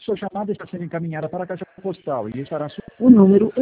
Sua chamada está sendo encaminhada para a caixa postal e estará... O número